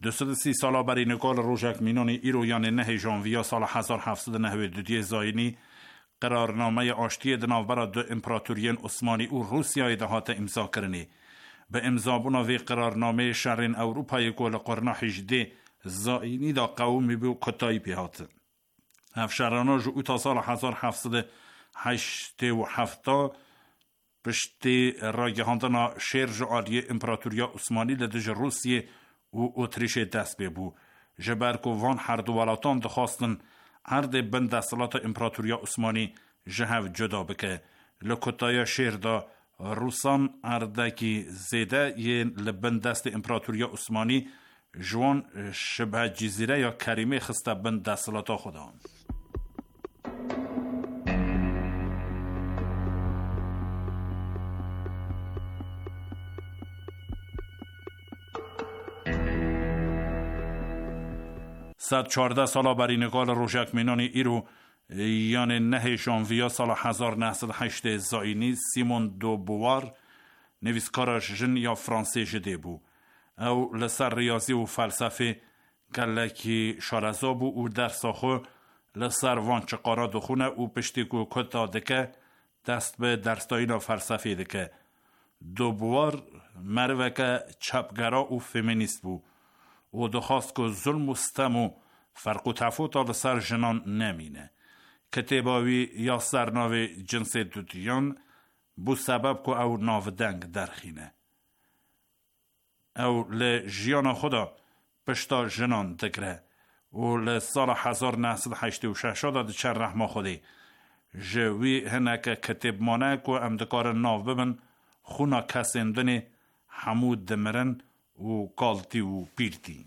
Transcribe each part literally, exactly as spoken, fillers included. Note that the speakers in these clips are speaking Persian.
دویست و سی سالا بری نگال روژک مینانی ایرو یان نه ژانویه سال هزار و هفتصد و نود و دو زاینی قرارنامه آشتی دناوبر دو امپراتوریین عثمانی و روسیای دهات امضا کرنی. به امضا بناوی قرارنامه شرین اروپای گل قرن هجده زاینی دا قومی بو کتایی پیهات. افشارانا جو تا سال هزار و هفتصد و هشتاد و هفت پشتی راگهاندنا شرج عالی امپراتوریا عثمانی لدج روسیه و اتریش دست ببو. جبرکو وان هر دو ولاتان دخواستن عرض بند دستالات امپراتوریا عثمانی جهو جدا بکه. لکتای شیر دا روسان اردکی زیده یه لبند دست امپراتوریا عثمانی جوان شبه جزیره یا کریمه خسته بند دستالاتا خدا. صد چهارده سالا بری نگال روژک مینانی ایرو یعنی نه ژانویه سال هزار و نهصد و هشت زاینی سیمون دو بوار نویسکارش جن یا فرانسه جده بو او لسر ریاضی و فلسفه گلکی شارزا بو و درس خو لسر وان چقارا دخونه و پشتی کو کتا دکه دست به درستاینا فلسفه دکه. دو بوار مروکه چپگرا و فمینیست بو و دخواست که ظلم و ستم و فرق و تفاوت لسر جنان نمینه. کتاباوی یا سرناو جنس دوتیان بو سبب که او ناودنگ درخینه. او لجیان خدا پشتا جنان دگره و لسال هزار و نهصد و هشتاد و شش داد چر رحمه خودی جوی هنک کتاب مانه که امدکار ناو ببن خونا کسندن حمود دمرن و کالتی و پیرتی.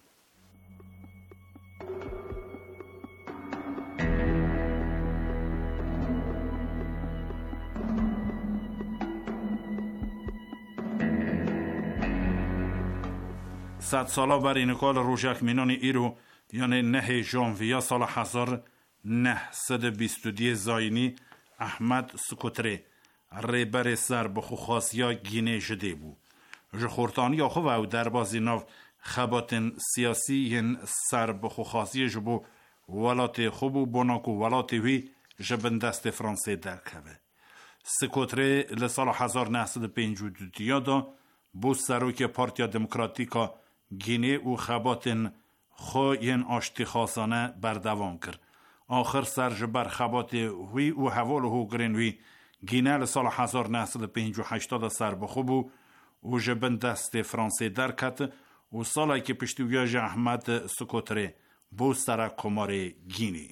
صد سالا بر اینکال روژک مینانی ایرو یعنی نه ژانویه سال هزار نهصد و بیست و دو زاینی احمد سکوتری ریبر سر بخو خاصیا گینه جده بو. جخورتانی آخو و در بازی ناو خباتن سیاسی ین سر بخو خاصی جبو ولات خوبو بوناکو ولات وی جبن دست فرانسه در کبه. سکوتری لسال هزار نهصد و پنج و دو دا بو سروک پارتیا دموکراتیکا گینه و خباتن خو ین آشتی خاصانه بردوام کرد. آخر سر جبر خبات وی و حوال هو گرین وی گینه لسال هزار نهصد و پنج و هشتاد سر بخوبو و جبن دست فرانسه در کت و سالی که پشتویاج احمد سکوتری بو سر کمار گینه.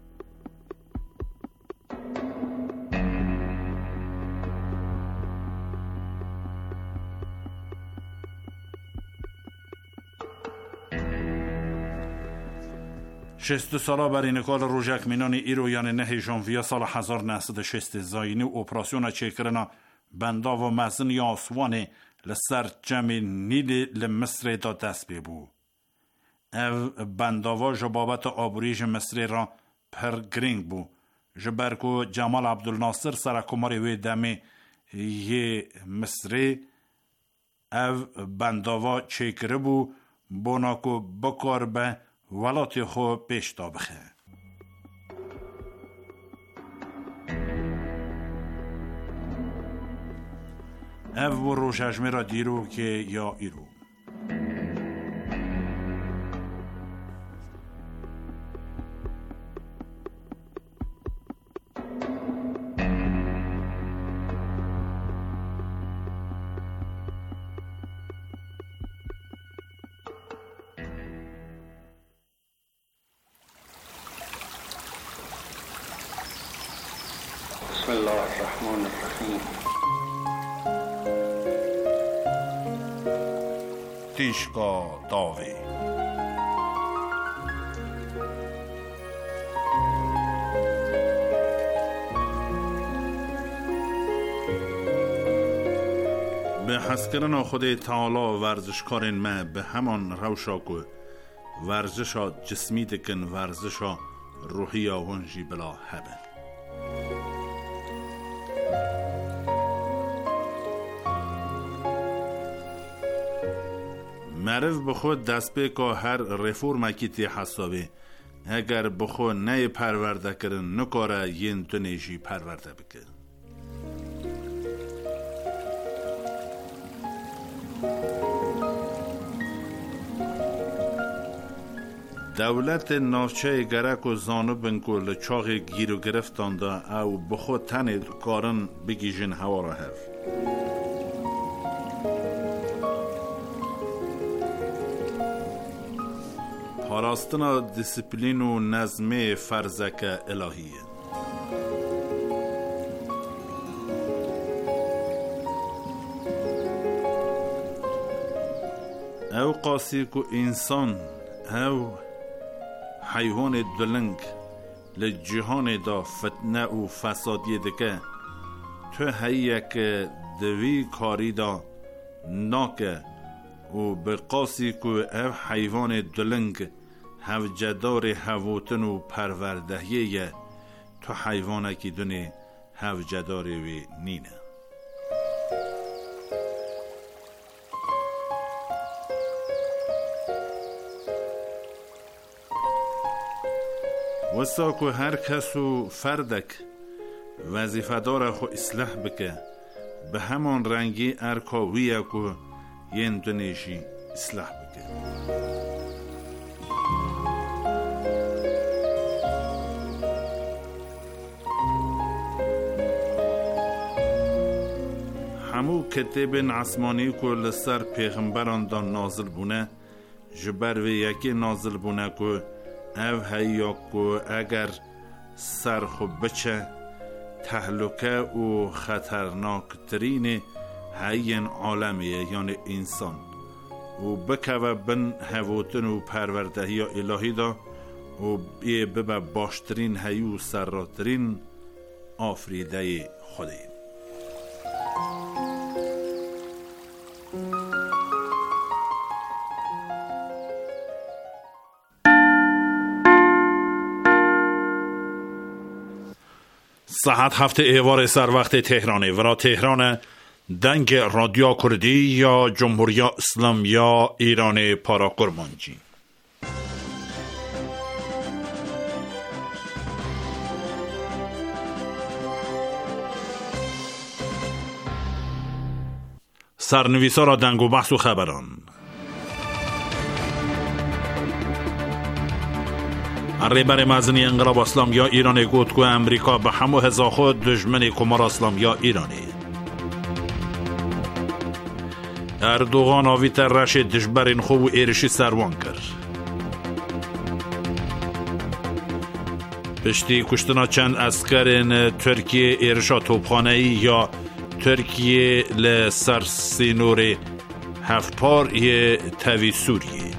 شست سالا بر اینکال روژک مینانی ایرو یعنی نه ژانویه سال هزار و نهصد و شصت زاینی و اپراسیون چکرنا بندا و مزن یا آسوانه لسر جمع نیل لمصر دا دست ببو. او بنداوا جبابت آبوریج مصر را پر گرینگ بو. جبرکو جمال عبدالناصر سرکماری وی دمی یه مصر او بنداوا چکره بو بوناکو بکار به ولاتی خو پیش تا بخه. او و روشجمه را دیرو که یا ایرو. بسم الله الرحمن الرحیم. تیشکا داوی به حسکرنا خود تعالی ورزشکارین ما به همان روشا که ورزشا جسمی دکن ورزشا روحی آونجی بلا هبه. معرف بخود دست به که هر رفورم کی تی حسابه اگر بخود نه پرورده کرن نکاره ین تنیشی پرورده بکن. دولت نافچه گرک و زانو بنکل چاق گیر و گرفتان دا او بخود تن کارن بگیجن هوا را هف. پاراستنا دیسپلین و نظم فرزک الهیه. او قاسی که انسان او حیوان دلنگ لجهان دا فتنه و فسادی دکه تو هیه که دوی کاری دا ناکه و به قاسی که او حیوان دلنگ هف جدار هوتن و پروردهیه تو حیوانه که دونه هف جدار وی نینه. وسا که هر کس و فردک وظیفه داره خو اصلاح بکه به همان رنگی ارکاویه که ین دنیشی اصلاح بکه. همو کتاب عثمانی که لسر پیغمبران دا نازل بونه جبر و یکی نازل بونه که او هیا که اگر سر خوب بچه تهلکه و خطرناک ترین هین عالمیه یعنی انسان و بکوه بن هوتن و پروردهی الهی دا و بیه ببه باشترین هیو سراترین آفریده خوده. ساعت هفته ایوار سر وقت تهرانه ورا تهران دنگ رادیو کردی یا جمهوری اسلام یا ایران پارا کرمانجی. سرنویسا را دنگ و بحث و خبران. رهبر مزنی انقلاب اسلام یا ایران گفت که امریکا به همو هزا خود دشمن کمار اسلام یا ایرانی. اردوغان آویت رش دشبرین خوب و ایرشی سروان کرد. پشتی کشتنا چند اسکرین ترکیه ایرشا توپخانه‌ای یا ترکیه لسرسینور هفپار یه تاوی سوریه.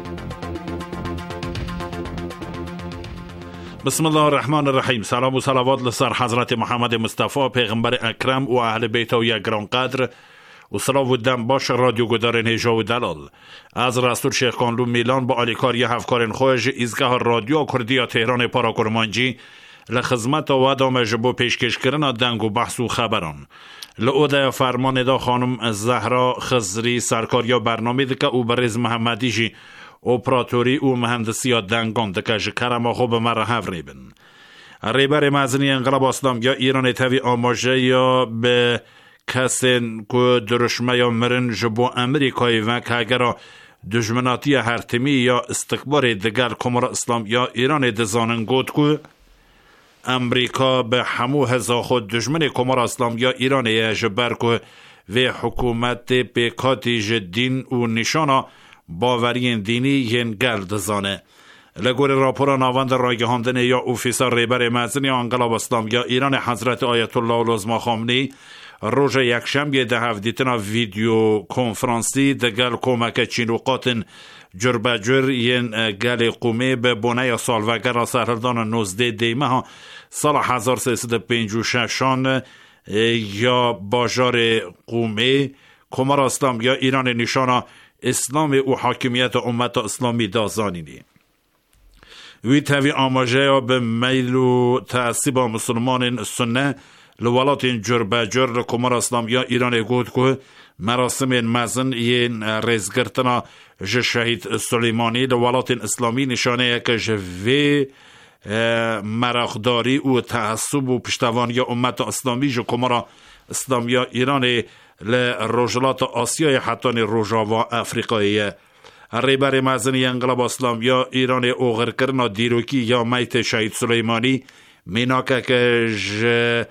بسم الله الرحمن الرحیم. سلام و صلوات لسر حضرت محمد مصطفی پیغمبر اکرم و اهل بیت و یک گران قدر و سلام و دم باش رادیو گدار نیجا و دلال از رسول شیخ کانلو میلان با آلیکاری هفکارین خوش ایزگاه رادیو کردی تهران پارا کرمانجی لخدمت و ادامه جبو پیشکش کردن دنگ و بحث و خبران لعوده فرمان دا خانم زهرا خزری سرکاریا برنامه دکه او برز محمدی جی اپراتوری و مهندسی دنگان دکه جکرم خوب مره هفریبن. رهبر مزنی انقلاب اسلام یا ایران تاوی آماجه یا به کسین که درشمه یا مرن جبو امریکای و که اگر دشمناتی هرتمی یا استکبار دگر کمار اسلام یا ایران دزانن گود که امریکا به همو هزا خود دشمن کمار اسلام یا ایران یجبر که و حکومت پیکاتی جدین و نشانا باورین دینی ین گرد زانه. لگور راپورا ناوند رایگهاندن یا اوفیسر رهبر مزنی انقلاب اسلام یا ایران حضرت آیت الله العظما خامنه‌ای روز یکشنبه ده هفدیتنا ویدیو کنفرانسی دگل کمک چین و قاتن جربجر ین گل قومه به بونه سالوگر سرهردان نوزده دیمه ها سال هزار و سیصد و پنجاه و شش یا باجار قومه کمار اسلام یا ایران نشانا اسلام و حاکمیت امت اسلامی دازانینی. وی تاوی آماجه به میل و تعصیب مسلمان سنه لولات جربجر کمار اسلام یا ایران گود که مراسم مزن این ریزگرتنا ج شهید سلیمانی در ولایت اسلامی نشانه که جوی مراخداری و تعصب و پشتوانی امت اسلامی جو کمارا اسلامی ایران لروجلات آسیای حتی روجاوا افریقایی ریبر مزنی انقلاب اسلامی ایران اوغر کرنا دیروکی یا میت شهید سلیمانی میناکه که ج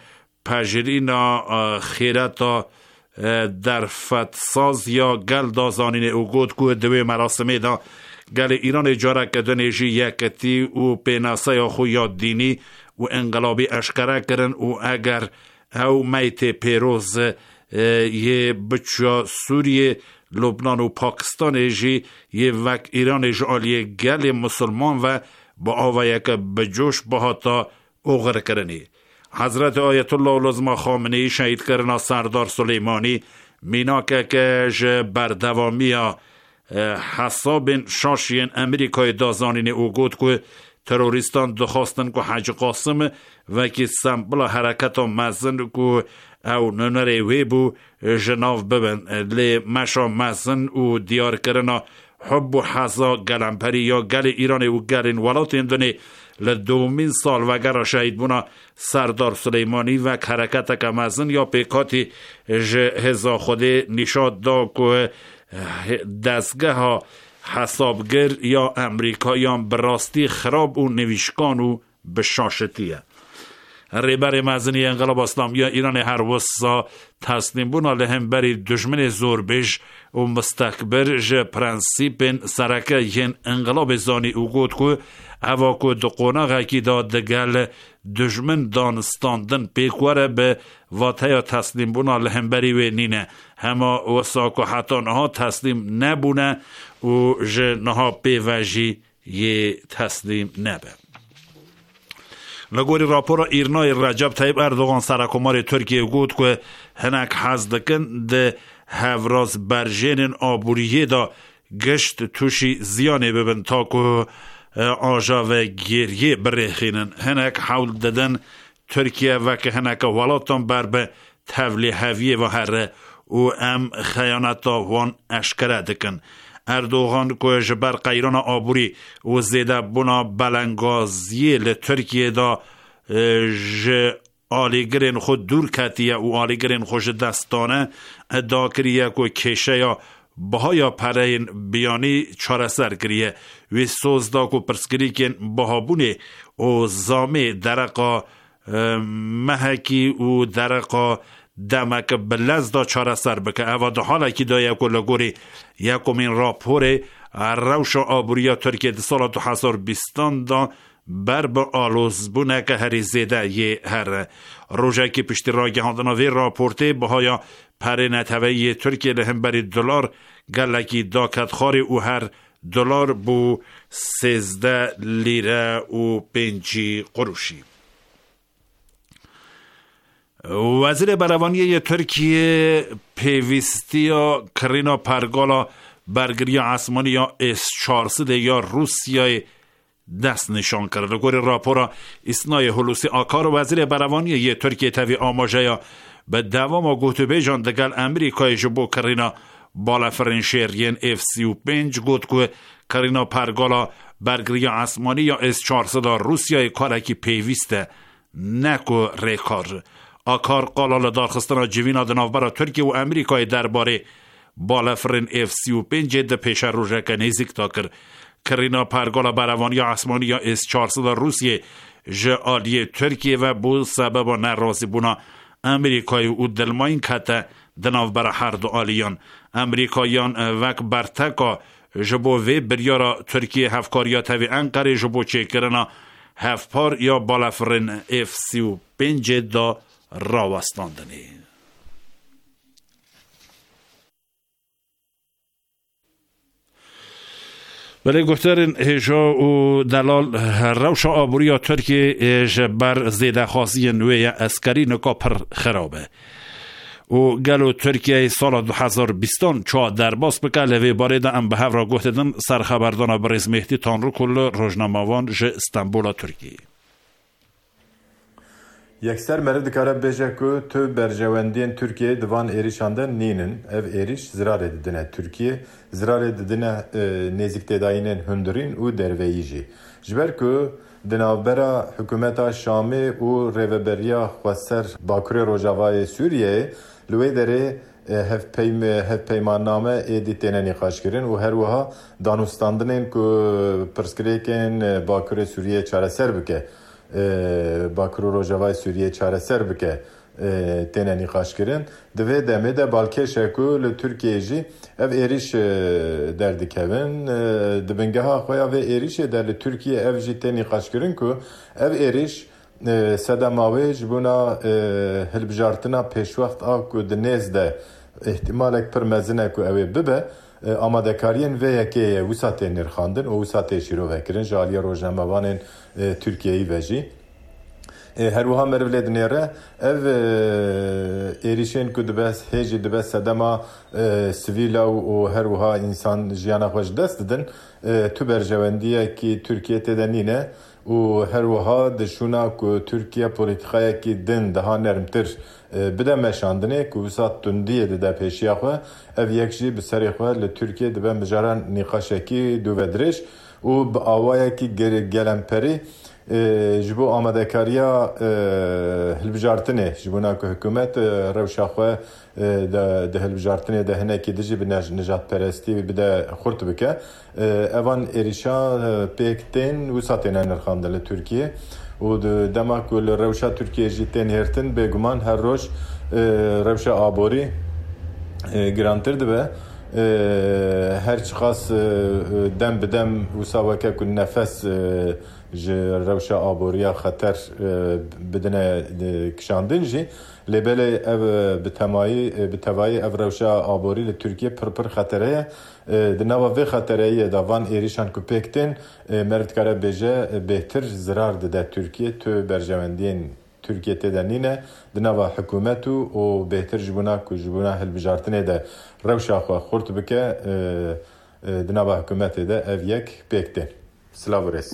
پجرینا خیرتا در فتساز یا گل دازانین او گود که دوی مراسمه دا گل ایران جاره که دنیجی یکتی و پیناسه یا خویا دینی و انقلابی اشکره کرن و اگر او میت پیروز یه بچه سوریه لبنان و پاکستان جی یه وک ایران جالیه گل مسلمان و با آوه که بجوش بهاتا اوغر کرنی حضرت آیت الله العظمی خامنه‌ای شهید کرنا سردار سلیمانی میناکه که ج بردوامی حساب شاشین امریکای دازانین او گود که تروریستان دخواستن که حج قاسم و که سمبل حرکت مزن که او ننره وی بو جناف ببن لی مشا مزن و دیار کرنا حب و حضا گلمپری یا گل ایران و گلین ولات اندنی لدومین سال وگر شهید بونا سردار سلیمانی و حرکت که مزن یا پیکاتی هزا خوده نشاد دا که دستگاه ها حسابگر یا امریکایان براستی خراب و نویشکان و بشاشتیه ریبر مزنی انقلاب اسلامی ایران هر وسا تسلیم بونا لهم بری دشمن زوربش و مستکبر ج پرنسیپ سرکه ین انقلاب زانی او گود که اوا که دقونا غاکی داد دگل دشمن دانستاندن پیکوره به واتیا تسلیم بونا لهم بری و نینه هما وسا که حتی نها تسلیم نبونه و ج نها پیوجی یه تسلیم نبه لگوری راپورا ایرنای رجب طیب اردوغان سرکمار ترکیه گود که هنک حزدکن ده هفراز برژین آبوریه دا گشت توشی زیانه ببن تا که آجا و گریه برخینن هنک حول دادن ترکیه و که هنک ولاتان بر به تولی هویه و هره و ام خیانتا وان اشکره دکن اردوغان که جبر قیران آبوری و زیده بنا بلنگازیه لترکیه دا ج آلیگرین خود دور کتیه و آلیگرین خوش دستانه دا کریه که کشه یا بها پرین بیانی چاره سر کریه و سوزدا که پرسکری کن بها بونه و زامه درقا محکی و درقا دمک بلز دا چاره سر بکه اوا دا حالا که دا یکو لگوری یکو من راپور روش آبوریا ترکیه دا سال دو هزار و بیست دا بر با آلوز بونه که هری زیده یه هر روژه که پشتی را گهاندنا وی راپورته بهایا پر نتوی ترکیه لهم بری دلار گلکی دا کتخاری او هر دلار بو سیزده لیره و پنجی قروشی وزیر بروانی ترکیه پیوستی کرینا پرگالا برگری آسمانی یا اس چهارصد یا روسیای دست نشان کرد. لگوری راپورا اسنای هلوسی آکار وزیر بروانی ترکیه تاوی آماجه یا به دوام و گوتو بیجان دگل امریکای جبو کرینا بالا فرنشیرین اف سی و پنج گوت که کرینا پرگالا برگری آسمانی یا اس چهارصد روسیای کارکی پیوسته نکو ریکار آکار قالال دارخستان جوینا دنافبرا ترکیه و امریکای درباره بالافرین اف سی و پنج ده پیش روژه که نیزیک تا کر کرینا پرگالا بروانی آسمانی یا اس چهارصد روسیه جالیه ترکیه و بو سبب و نرازی بونا امریکای و دلماین کتا دنافبرا هر دو آلیان امریکایان وک برتکا جبو وی بریارا ترکیه هفکاریا تاوی انقره جبو چه کرنا هفپار یا بالافرین اف سی و پنج دا راوستاندنی ولی گفترین هجا و دلال روش آبوری ترکیه جبر زیده خاصی نوی اسکری نکا پر خرابه و گلو ترکیه سال دو هزار و بیست چا در باس بکل وی بارده ام به هفرا گفتدن سرخبردان بریز مهدی تان رو کل روزنامه‌وان ج استانبول ترکیه یکسر مرد کاره بیجه که تو برجواندین ترکیه دوان ایریشاندن نینن ev ایریش zarar edidine Türkiye zarar edidine nezik tedayinin hündürün u derveyiji. Jber ku dinavbera hükümeta Şam'ı u reveberiya xweser Bakurê Rojavayê Sûriyeyê li wê derê hevpeymanname êdî têne nîqaşkirin û her wiha danûstandinên ku pirsgirêkên Bakurê Sûriyeyê çareser bike. Bakurê Rojavayê Sûriyeyê çareser bike têne nîqaşkirin. Di vê demê de balkêşe ku li Tirkiyeyê jî ev êriş derdikevin. Di bingeha xwe ya vê êrişê de li Tirkiye ev jî tê nîqaşkirin ku ev êriş sedema wê ji bona hilbijartina pêşwext a ku di nêz de ihtimalek pir mezin e ku ew ê bibe amadekariyên vê yekê ye wisa tê nirxandin û wisa tê şîrovekirin ji aliya rojnamevanên Tirkiyeyê ve jî. Her wiha meriv lê dinêre ev êrişên ku dibe hêjî dibe sedema sivîl û her wiha însan jiyana xwe ji dest didin tu berjewendiyekî Tirkiye tê de nîne û her wiha dişûna ku Tirkiye polîtikayekî din daha nermtir bide meşandinê ku wisa tundiyê dide pêşiya xwe ev yek jî bi serê xwe li Tirkiye dibe mijaran nîqaşekî dûvedirêj û bi awayekî gelemperî ji bo amadekariya hilbijartinê ji bona ku hikûmet rewşa xwe di hilbijartinê de hinekî dijî bi nijadperestî bide xurt bike evan êrişa pêk tên wisa têne nirxandin li Tirkiye û di dema ku li rewşa Tirkiye jî tên hêrtin bêguman her roj rewşa aborî girantir dibe her çiqas dem bi dem wisa weke ku nefes ji rewşa aboriya xeter bidine kişandin jî lêbelê ev bi temayî bi tevayî ev rewşa aborî li Tirkiye pir pir xetere ye di nava vê xetereyê de van êrişan ku pêk tên mer dikare bêje bêhtir zirar dide Tirkiye tu berjewendiyên Tirkiye tê de nîne di nava hikûmet û û bêhtir ji bona ku ji bona hilbijartinê de rewşa xwe xurt bike di nava hikûmetê de ev yek pêk tên. Silav rês.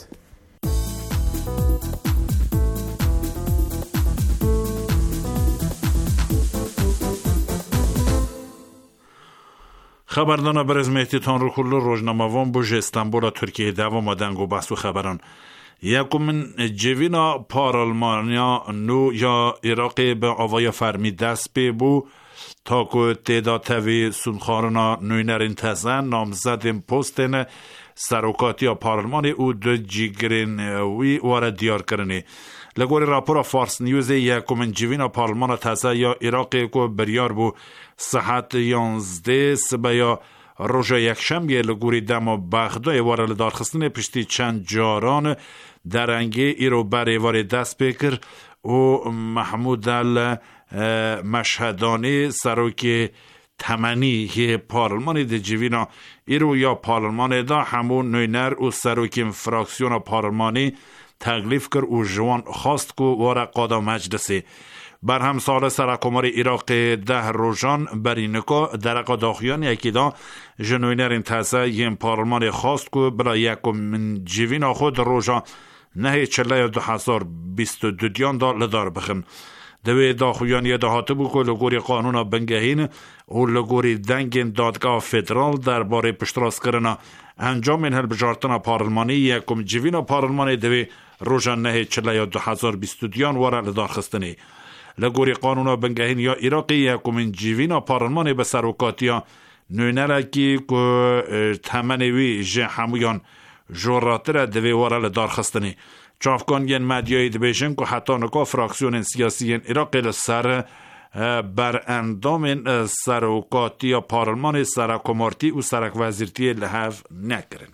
خبردان برز مهتیتان رو کل روزنامه‌وان بوج استانبول ترکیه دوام آدن گو بحث و خبران یکمین جوینا پارلمانیا نو یا عراق به آوای فرمی دست پی بو تا که تعداد توی سونخارنا نوینرین تزن نامزد پستن سروکاتی پارلمان او دو جیگرین وی وارد دیار کرنه لگوری راپور فارس نیوز یکمین جوینا پارلمان تازه یا عراق کو بریار بو ساعت یانزده سبا یا روژا یکشنبه لگوری دم بغداد وارد دارخستن پشتی چند جاران درنگی ایرو بری وارد دست بکر و محمود المشهدانی سروک تمنی پارلمان دی جوینا ایرو یا پارلمان دا همون نوینر و سروک فراکسیون پارلمانی تکلیف کر و جوان خواست کو وارد قادا مجلسی بر هم سال سرکمار عراق ده روزان برینکا در قداخیان یکی دا جنوینر تازه یم پارلمان خواست که برای یکم جوین خود روزان نه چله دو هزار بیست و دو دیان دا لدار بخن دوی داخویان یه دهاته بو که لگوری قانون بنگهین و لگوری دنگ دادگاه فدرال درباره پشتراس کرنا انجام این هلبجارتنا پارلمانی یکم جوین پارلمانی دوی روزان نه چله دو هزار بیست و دو دیان وارد لدار خستنی لگوری قانون بنگهین یا عراقی یکمین جوینا پارلمان به سروکاتیا نوینرکی که تمنوی جه همویان جوراتر دوی وارل دارخستنی چافکان ین مدیای دبیشن که حتی نکا فراکسیون سیاسی عراقی لسر بر اندام سروکاتیا پارلمان سرکمارتی و سرک وزیرتی لحف نکرنه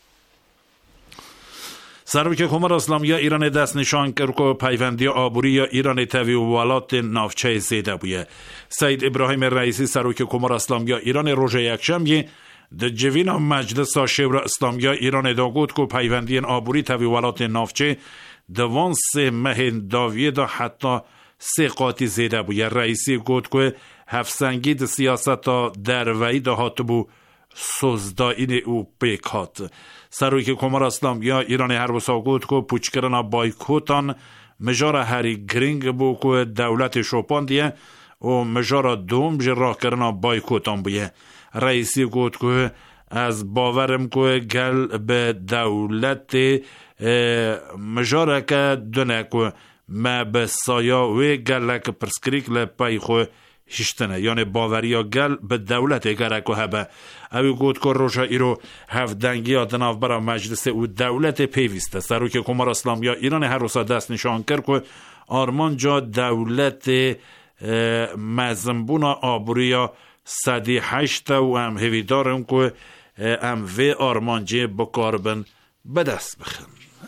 سروک کمر اسلامی ایران دست نشان کرد که پیوندی آبوری یا ایران توی ولات نافچه زیده بوده. سید ابراهیم رئیسی سروک کمر اسلامی ایران روز یکشنبه در جوین مجلس شورای اسلامی ایران داگود که پیوندی آبوری توی ولات نافچه دوان سه ماه داویه دا حتی سه قاطی زیده بوده. رئیسی گفت که هفسنگی د سیاست در وی دهات بو سوزداین او بیکات سروی که کمر اسلام یا ایران هر وسا گفت که پوچ کردن بایکوتان مجارا هری گرینگ بو که دولت شوپان دیه و مجارا دوم جه راه کرنا بایکوتان بویه. رئیسی گفت که از باورم که گل به دولت مجارا که دونه که ما به سایا و گل که پرسکریک لپای خو هشتنه، یعنی باوریا گل به دولت گره که هبه. اوی گفت که روشا ایرو هفدنگی آدناف برا مجلس و دولت پیوسته سرو که کمار اسلامی ایران هر روزا دست نشان کرد که آرمان جا دولت مزنبون آبوریا صدی هشت و هم هوی دارم که هم وی آرمانجی بکاربن به دست بخن.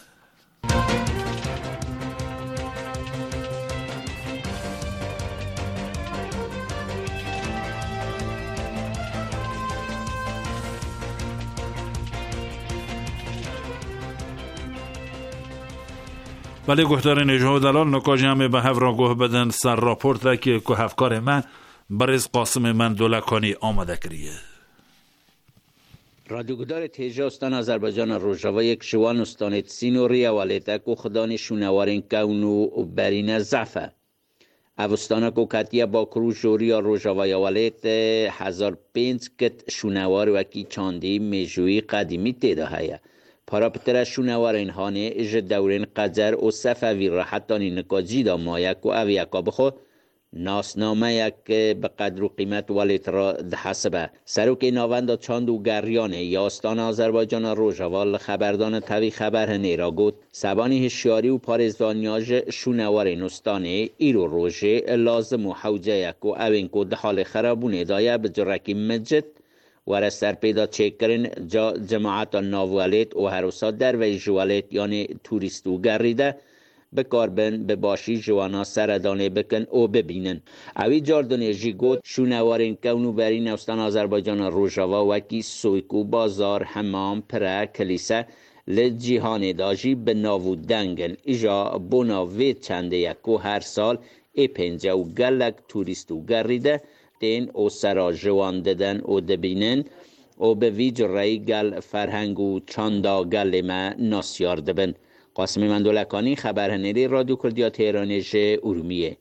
ولی گفتار نجات دلال نکاجی همه به هفران گوه بدن سر راپورت که که هفکار من برز قاسم من دولکانی آمده کریه. رادیوگدار تیجا استان آذربایجان روژاوا یک شوان استان تسین و ریوالیت کو خدانی شونوارین کونو برین زفه. اوستانا کو کتیه با کرو جوریا روژاوا یوالیت هزار پینز کت شونوار وکی چاندی میجوی قدیمی تیده هیا. پاراپتر شونوارین هانه اج دورین قجر و صفوی راحتانی نکاجی دا مایک و اوی اکا بخو ناسنامه یک به قدر و قیمت والیت را حسبه. سروک ناوند چاند و گریانه یاستان آذربایجان روژاوال خبردان توی خبر نیرا گود سبانی هشیاری و پارزدانیاج شونوارین استانه ایرو روژه لازم و حوجه یک و اوین که دحال خرابونه دایه به جرکی مجد ور سر پیدا چک کرن جا جماعت ناوالت و هروسا در وی جوالت یعنی توریستو گریده بکار بن به باشی جوانا سردانه بکن او ببینن. اوی جاردن جیگوت شونوارین کونو برین استان آذربایجان روژاوا وکی سویکو بازار حمام پره کلیسه لجیهان داجی به ناو دنگن ایجا بناوی چنده یکو هر سال ای پنجه و گلک توریستو گریده دین او سرا جوان ددن او دبینن او به ویج رای گل فرهنگ و چاندا گل ما ناسیار دبن. قاسم من دولکانی خبرنگاری رادیو کردیا تهرانش ارومیه.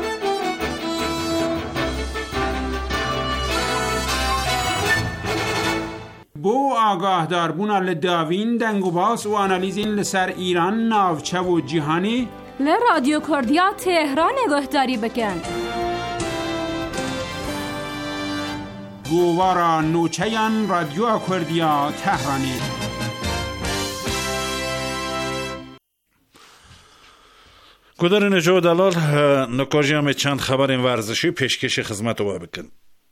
بو آگاه دار بونا لداوین دنگو باس و آنالیزین لسر ایران ناوچه و جهانی ل رادیو کردیا تهران نگهداری بکن. گوارا نوچهان رادیو کردیا تهرانی. کدر نجات دلال نکاجی همه چند خبر این ورزشی پیشکش خدمت رو بکن.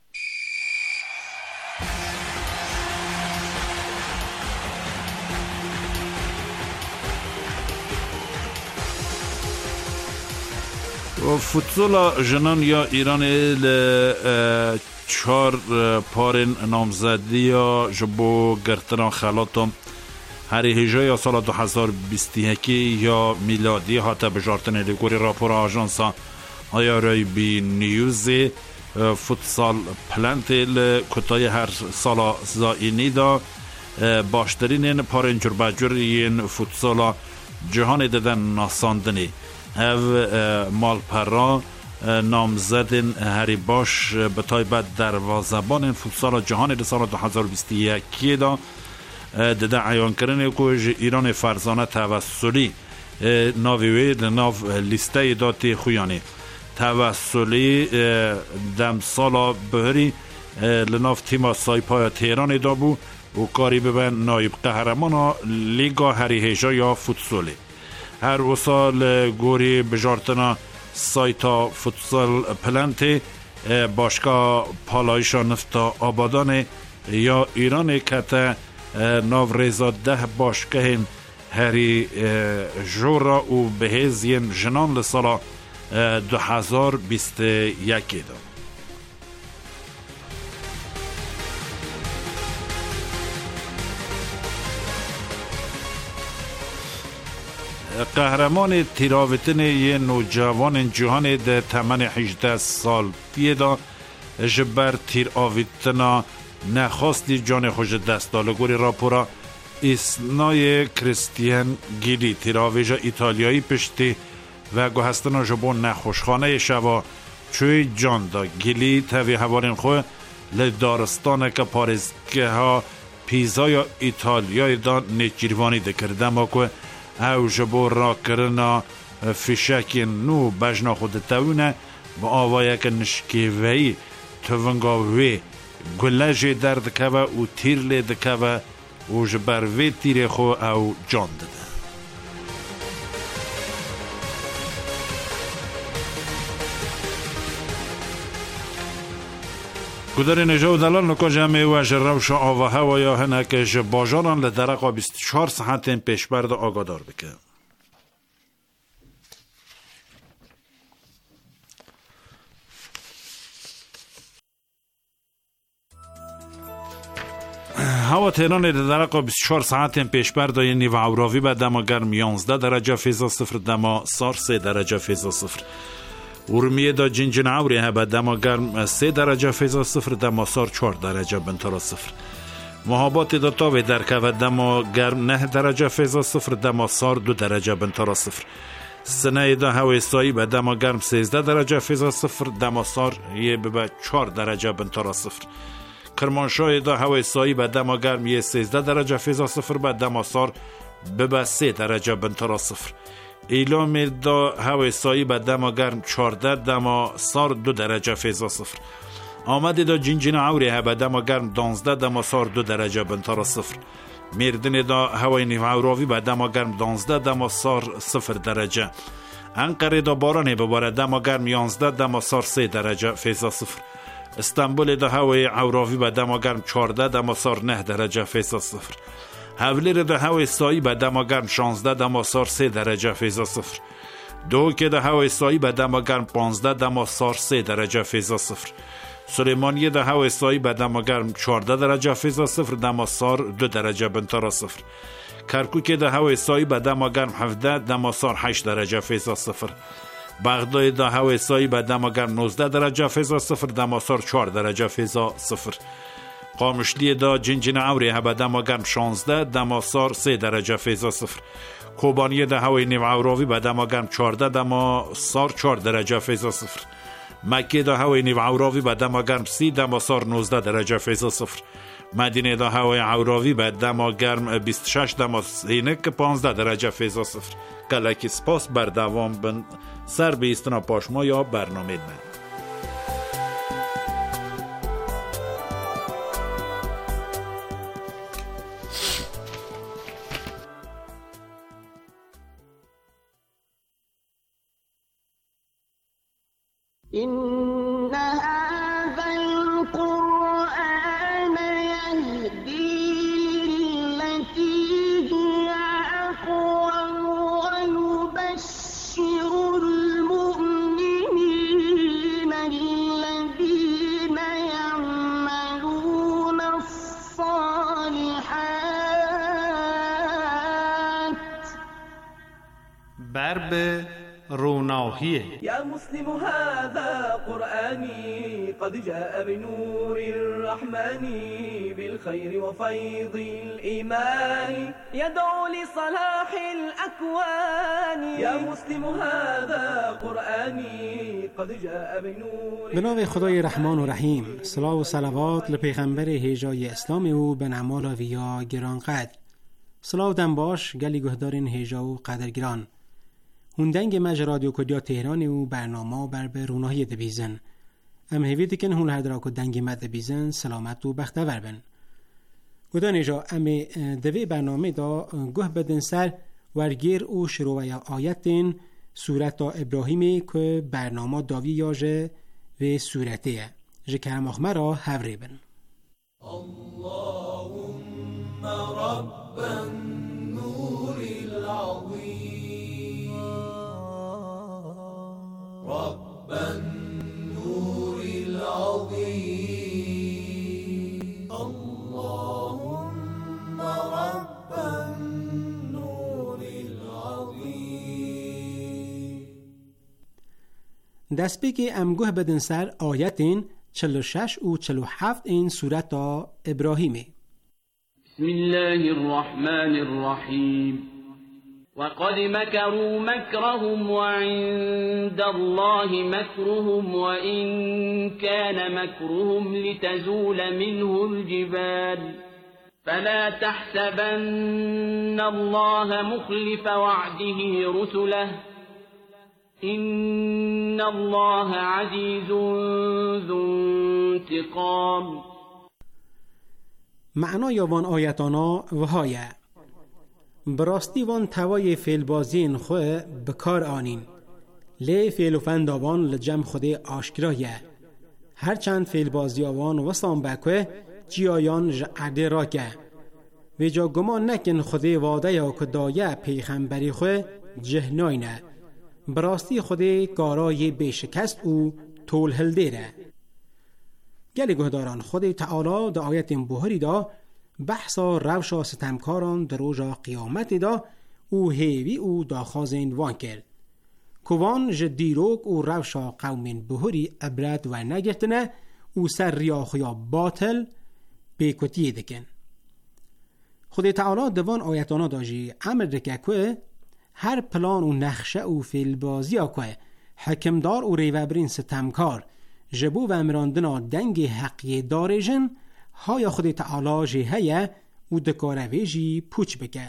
فوتسال جنان یا ایران ل چهار پارن نامزدی یا جبو گرتران خلاتم هری هجای یا سال دو هزار و بیست و یک یا میلادی هاته بجارتن لگوری راپور آژانسا آیارای بی نیوز فوتسال پلنت کتای هر سال زائینی دا باشترین پارن جربجور این فوتسال جهان دادن ناساندنی او مال پرا نامزدن هری باش به تایبت دروازه‌بان فوتسال جهان در سال دو هزار و بیست و یک دا دده عیان کردن که ایران فرزانه توسلی ناویوی ناو لیسته داتی خویانی توسلی دم سالا بهری لناف تیما سایپای تهران دا بو و کاری ببین نایب قهرمان لیگا هری هیجا یا فوتسالی هر وسال گوری بجارتنا سایتا فوتسال پلنتی باشگاه پالایشا نفتا آبادان یا ایران کتا ناو ریزا ده باشگاه هری جورا و بهزین جنان لسالا دو هزار بیست و یک دا. قهرمان تیراوتن یه نوجوان جهان ده تمن هجده سال پیدا جبر تیراوتنا نخواستی جان خوش دست داله گوری راپورا اسنای کریستیان گیلی تیراویجا ایتالیایی پشتی و گوهستنا جبون نخوشخانه شوا چوی جان دا گلی تاوی هوارین خو لدارستانه که پارزگه ها پیزا یا ایتالیا دا نجیروانی دکرده ما که او جبو را کرنا فیشک نو بجنا خود تاونه با آوایی که نشکیوهی تونگاوی گلجه در دکوه و تیر لی دکوه و جبروی تیر خو او جان دده. کدر نجاو دلال نکا جمعی و جروش آوه و یا هنه که جباجاران لدرقا بیست و چهار ساعتین پیش برد آگادار بکه. هوا تهران لدرقا بیست و چهار ساعتین پیش برد های نیو عوراوی به دما گرم یانزده درجه فیزا صفر، دما سار سه درجه فیزا صفر. ورمیه دا جنجن عوری ها به دما گرم سه درجه فیزا صفر، دما سار چهار درجه بنتارا صفر. محابات دا تاوی درکه و دما گرم نه درجه فیزا صفر، دما سار دو درجه بنتارا صفر. سنه دا هوای سایی به دما گرم سیزده درجه فیزا صفر، دما سار یه به چهار درجه بنتارا صفر. کرمانشاه دا هوای سایی به دما گرم یه سیزده درجه فیزا صفر، به دما سار به سه درجه بنتارا صفر. ایلام دا هوای سایی به دما گرم چهارده، دما سار دو درجه فیزا صفر. آمد دا جنجن عوری ها به دما گرم دانزده، دما سار دو درجه بنتارا صفر. مردن دا هوای نیو عوراوی به دما گرم دانزده، دما سار صفر درجه. انقره دا باران بباره دما گرم یانزده، دما سار سه درجه فیزا صفر. استانبول دا هوای عوراوی به دما گرم چهارده، دما سار نه درجه فیزا صفر. حولیر دا هوای سایی به دما گرم شانزده، دما سار سه درجه فیزا صفر. دوک دا هوای سایی به دما گرم پانزده، دما سار سه درجه فیزا صفر. سلیمانیه دا هوای سایی به دما گرم چهارده درجه فیزا صفر، دما سار دو درجه بنتارا صفر. کرکوک دا هوای سایی به دما گرم هفده، دما سار هشت درجه فیزا صفر. بغداد دا هوای سایی به دما گرم نوزده درجه فیزا صفر، دما سار چهار درجه فیزا صفر. قامشلی دا جنجن عوری ها به دما گرم شانزده، دما سار سه درجه فیزا صفر. کوبانی دا هوای نیو عوراوی به دما گرم چهارده، دما سار چهار درجه فیزا صفر. مکه دا هوای نیو عوراوی به دما گرم سی، دما سار نوزده درجه فیزا صفر. مدینه دا هوای عوراوی به دما گرم بیست و شش، دما سینک پانزده درجه فیزا صفر. کلکی سپاس بر دوام بن سر به ایستنا پاشما یا برنامه من. إن هذا القرآن يهدي للتي هي أقوم ويبشر المؤمنين الذين يعملون الصالحات برب روناهیه. يا مسلم هذا قرآني قد جاء بنور الرحمن بالخير وفيض الإيمان يدعو لصلاح الأكوان. يا مسلم هذا قرآني قد جاء بنور. به نام خدای رحمان و رحیم. صلوات و صلوات لپیغمبر هیجای اسلام او به نعمال ویا گران قدر. صلواتم باش گلی گهدارین هیجا و قدر گران. هوندنگ مج رادیو کدیا تهران و برنامه بر به روناهی دبیزن ام هیویدی کن هون هر دراکو دنگ مد دبیزن سلامت و بختور بن گدا نجا ام دوی برنامه دا گه بدن سر ورگیر و شروع آیتین سورت ابراهیمی که برنامه داوی یاجه و سورته جه کرم اخمه را هوری بن. اللهم رب النور العظیم رب النور العظيم اللهم رب النور العظيم. دست بی که امگوه بدن سر آیتین چل و شش و چل و هفت این سورت ابراهیمی. بسم الله الرحمن الرحیم. وقد مكروا مكرهم وعند الله مكرهم وإن كان مكرهم لتزول منه الجبال فلا تحسبن الله مخلف وعده رسله إن الله عزيز ذو انتقام. معنای وان آیتانا وهایه براستی وان توای فیل بازین خواه بکار آنین لی فیل و فنداوان لجم خوده آشکرایه هرچند فیل بازی آوان وستان بکوه جیایان جعده راکه و جا گمان نکن خوده واده یا کدایه پیغمبری خواه جهناینه براستی خوده کارای بشکست او طول هلدیره. گلی گهداران خود تعالی دا آیت بوهری دا بحثا روشا ستمکاران در روژا قیامت دا او هیوی او دا خازین وان کرد کوان جدیروک او روشا قومین بوهری عبرت و نگرتنه او سر ریاخ یا باطل بیکوتیه دکن. خود تعالی دوان آیتانا داجی امر دکه که هر پلان و نخشه و فیلبازی ها که حکمدار و ریوبرین ستمکار جبو و امراندنا دنگ حقی دارجن های خود تعالی جه هیا و دکاره ویجی پوچ بکه.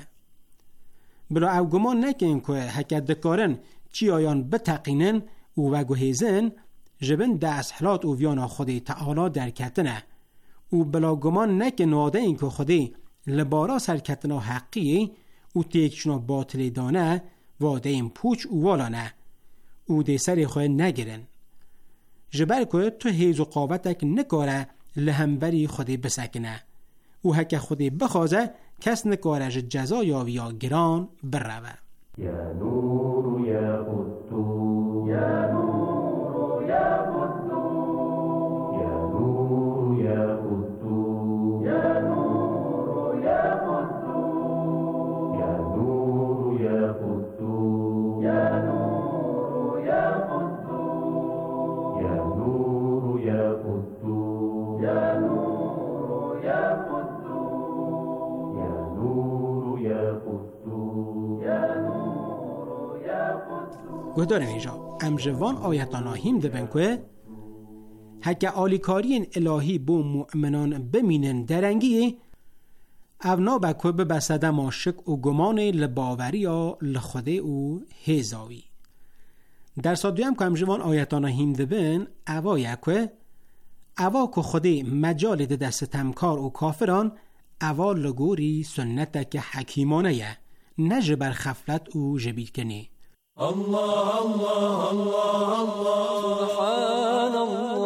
بلا او گمان نکن که حکت دکارن چی آیان بتقینن و وگوهیزن جبن دست حلات و ویانا خود تعالی در کتنه و بلا گمان نکن نواده این که خودی لبارا سرکتنا حقی و تیکشنا باطل دانه واده این پوچ و والانه او دی سری خواه نگرن جبر که تو هیز و قاوتک نکاره لهمبری خودی بسکنه او حک خودی بخوازه کس نکاره جزا یا ویا گران بروه. یا نور یا قدو یا نور یا قدو یا نور یا قدو یا نور یا قدو یا نور یا قدو یا نور یا قدو یا نور یا قدو یا نور یا قدو یا نور یا قدو یا نور یا قدو. گهدارن اینجا امجوان آیتانا هیم دبن که حکه آلیکارین الهی بو مؤمنان بمینن درنگی اونا بکوه ببسده ما شک و گمان لباوری یا لخوده او هزاوی. در سادویم که امجوان آیتانا هیم دبن اوایه که اوا که خودی مجال ده دست تمکار و کافران اوا لگوری سنت که حکیمانه یه نجه بر خفلت و جبید کنی. الله الله الله الله سبحان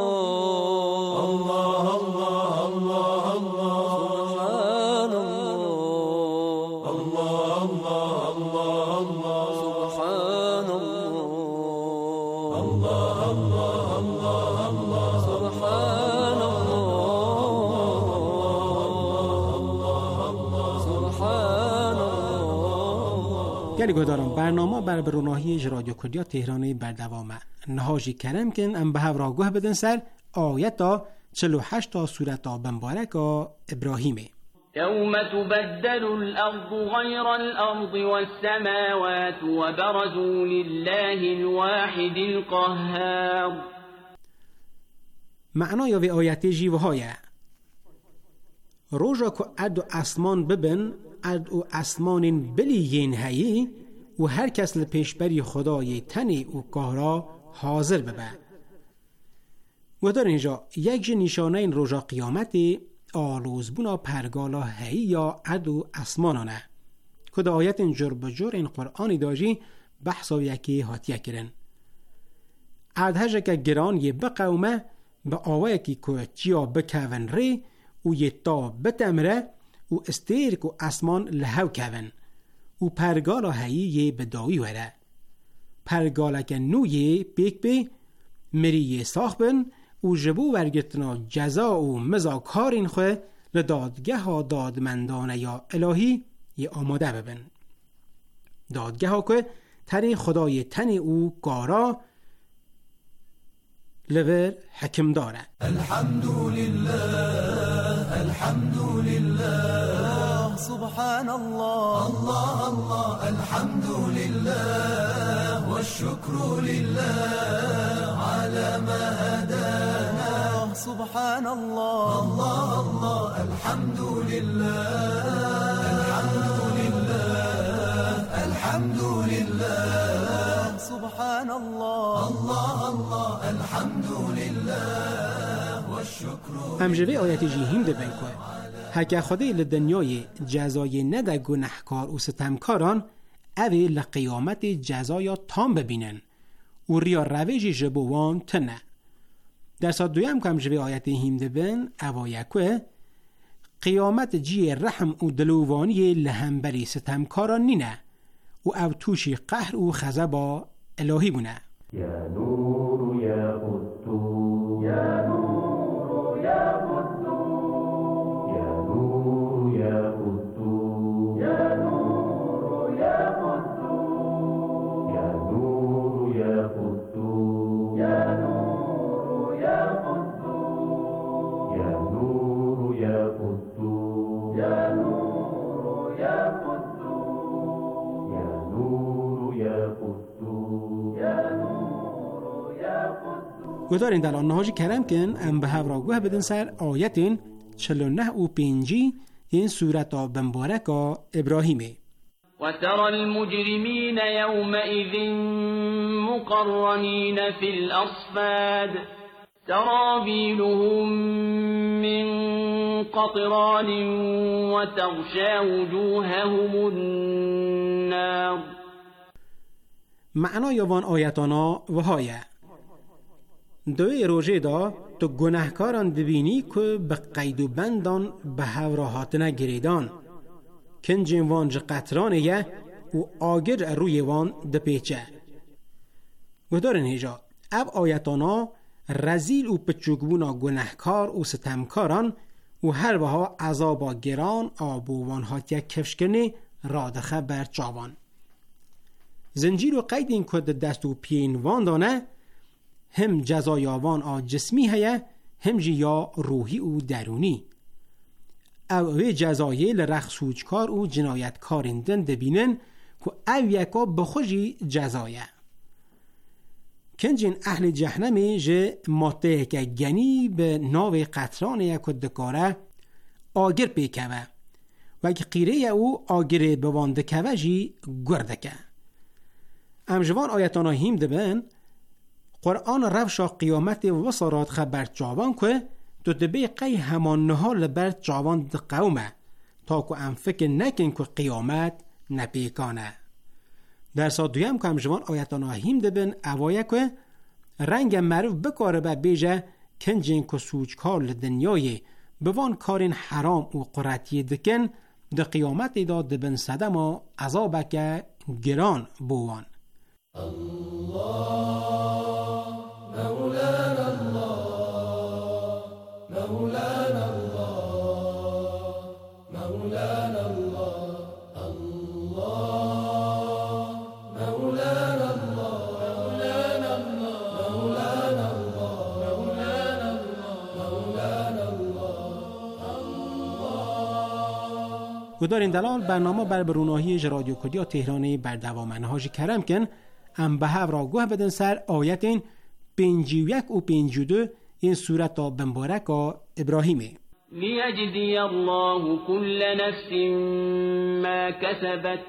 الله الله الله الله الله سبحان الله الله الله الله سبحان الله الله الله الله الله سبحان الله سبحان الله. گلی گدارم برنامه بر بروناهی رادیو کردیا تهرانی بردوامه نهاجی کرم کن ام به هفراگوه بدن سر آیتا چل و هشت تا سورتا بمبارکا ابراهیمه. يوم تبدل الأرض غير الأرض والسماوات وبرزوا لله الواحد القهار. معنای وی آیت جیوهای روژا که اد و اسمان ببن اد و اسمان بلیین هایی و هر کس لپیشبری خدای تنی و کارا حاضر ببه. و در اینجا یک جه نشانه این روژا قیامتی آلوز بونا پرگالا هایی یا اد و اسمانانه که دا آیت این جر بجر این قرآنی داجی بحثا یکی حاتیه کرن. ادهجه که گران یه بقومه به آوه یکی که چیا بکون ری و یه تا بتمره و استیر که اسمان لحو کون و پرگالا هایی یه بداوی وره پرگالا که نوی بیک بی مری یه ساخ بن و جبو ورگتنا جزا و مزاکارین خواه لدادگه ها دادمندانه یا الهی یه آماده ببن دادگه ها که تری خدای تنی او گارا لور حکم داره. الحمدلله الحمدلله سبحان الله الله الله الحمد لله والشكر لله على ما هدانا سبحان الله الله الله الحمد لله الحمد لله الحمد لله سبحان الله الله الله الحمد لله والشكر. امجوی آیت جیهیم ده بنکوه هکه خودی لدنیای جزای نده گناهکار و ستمکاران اوی لقیامت جزایا تام ببینن و ریا رویجی جبوان تنه. در ساد دویم که امجوی آیت هیم ده بن اوایکوه قیامت جی رحم و دلووانی لهمبری ستمکاران نینه و او توشی قهر و خزبا الهی بونه. یا نور یا قدو یا نور یا قدو یا نور یا قدو یا نور یا قدو یا نور یا قدو یا نور یا قدو یا نور یا قدو یا نور یا قدو یا نور یا قدو یا نور یا قدو. گذارین در آن نهاجی کرم کن ام به هفراگوه بدن سر آیتین چلو نه و پینجی این سورت بمبارک ابراهیمه. وترى المجرمين يومئذ مقرنين في الأصفاد سرابيلهم من قطران وتغشى وجوههم النار. معنای وان آیتانا وهایه دوی روژه دا تو گناهکاران ببینی که به قید و بندان به هوراهات نگریدان کنجین وانج قطرانه یه و آگر روی وان دپیچه. گدارن هیجا اب آیتانا رزیل و پچوگونا گناهکار و ستمکاران و هر وها عذابا گران آبوان هاتیا کفشکنی رادخه بر چاوان. زنجیر و قید این کد دست و پین وان دانه هم جزایاوان آ جسمی هیا هم جیا روحی و درونی. او جزایه لرخ سوچکار و جنایتکارندن دبینن که او یکا بخوشی جزایه. کنجین اهل جهنمی جه ماته که گنی به ناو قطران یک دکاره آگر پیکوه و که قیره او آگر بواندکوه جی گردکه. امجوان آیتانا هیم دبن قرآن روشا قیامت وصارات خبر جاوان که تو دبی قی همان نهال بر جاوان د قومه تا که ام فکر نکن که قیامت نپیکانه. در سا دویم که امجوان آیتانا هیم دبن اوایه که رنگ معروف بکاره به بیجه کنجین که سوچکار لدنیای بوان کارین حرام و قرآتی دکن د قیامت دا دبن صدم و عذابه که گران بوان. الله مولانا الله مولانا الله مولانا الله الله مولانا الله مولانا الله مولانا الله مولانا الله مولانا الله. گدارین دلال برنامه بر بروناهی رادیو کدیا تهرانی بر دوامنهاج کرم کن ام به هف را گوه بدن سر آیتین پنجی و یک و پنجی و دو این صورت بمبارک ابراهیمه. لیجزی الله كل نفس ما كسبت